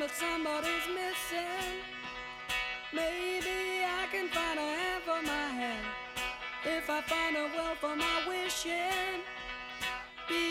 that somebody's missing. Maybe I can find a hand for my hand if I find a well for my wishing.